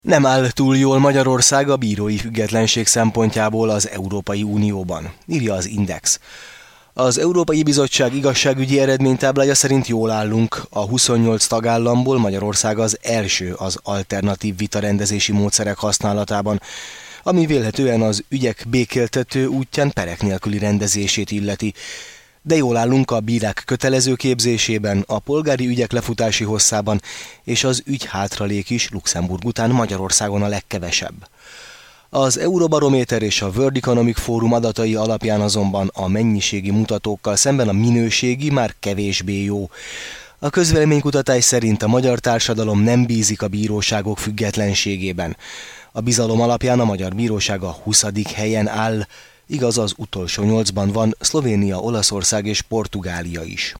Nem áll túl jól Magyarország a bírói függetlenség szempontjából az Európai Unióban, írja az Index. Az Európai Bizottság igazságügyi eredménytáblája szerint jól állunk, a 28 tagállamból Magyarország az első az alternatív vitarendezési módszerek használatában, ami vélhetően az ügyek békéltető útján perek nélküli rendezését illeti. De jól állunk a bírák kötelező képzésében, a polgári ügyek lefutási hosszában, és az ügyhátralék is Luxemburg után Magyarországon a legkevesebb. Az Eurobarométer és a World Economic Forum adatai alapján azonban a mennyiségi mutatókkal szemben a minőségi már kevésbé jó. A közvéleménykutatás szerint a magyar társadalom nem bízik a bíróságok függetlenségében. A bizalom alapján a magyar bíróság a 20. helyen áll, igaz, az utolsó 8-ban van Szlovénia, Olaszország és Portugália is.